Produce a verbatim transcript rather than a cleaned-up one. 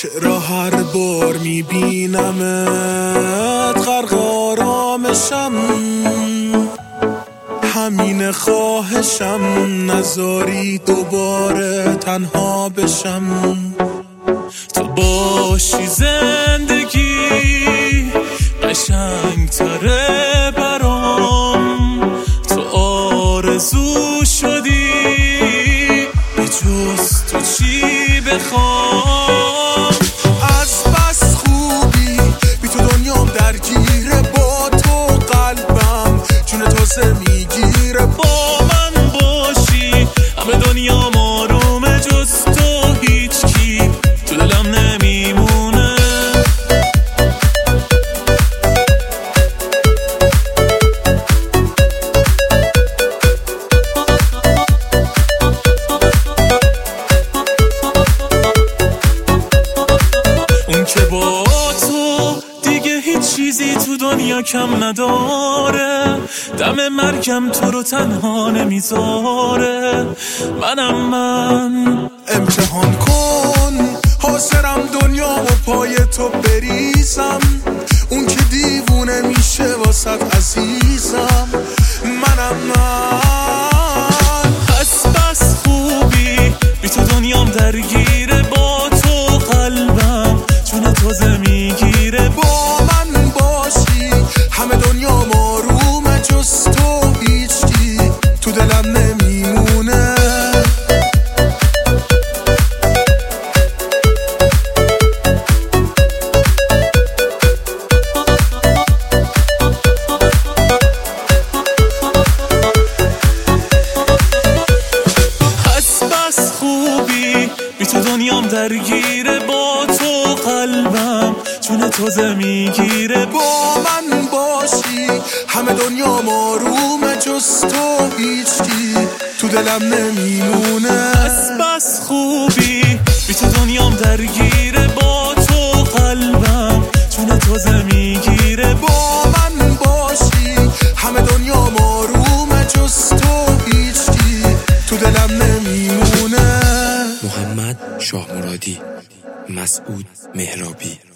چرا هر بار میبینمت غرق آرامشم، همین خواهشم نذاری دوباره تنها بشم. تو باشی زندگی قشنگ تره برام، تو آرزو شدی به جز تو چی بخوام. از بس خوبی بی تو دنیام درگیره، با تو قلبم جون تازه میگیره. با من باشی همه دنیام آرومه، جز تو هیچ کی تو دلم نمیمونه. اون که با تو دیگه هیچ چیزی تو دنیا کم نداره، دم مرگم تو رو تنها نمیذاره. منم من امتحان کن، حاضرم دنیا و پای تو بریزم، اون که دیوونه میشه واسد عزیزم. منم من بس بس خوبی بی تو دنیام درگیره، با تو قلبم چون تازه میگیره. با من باشی همه دنیا آرومه، جز تو هیچی تو دلم نمیمونه. بس بس خوبی بی تو دنیام درگیره، با تو قلبم چون تازه میگیره. با من باشی همه دنیا آرومه، جز تو هیچی تو دلم نمیمونه. بس بس خوبی بی تو دنیام درگیره، با تو قلبم چون تازه میگیره. با من باشی همه دنیا آرومه، جز تو هیچی تو دلم نمیمونه. محمد شاه مرادی، مسعود مهرابی.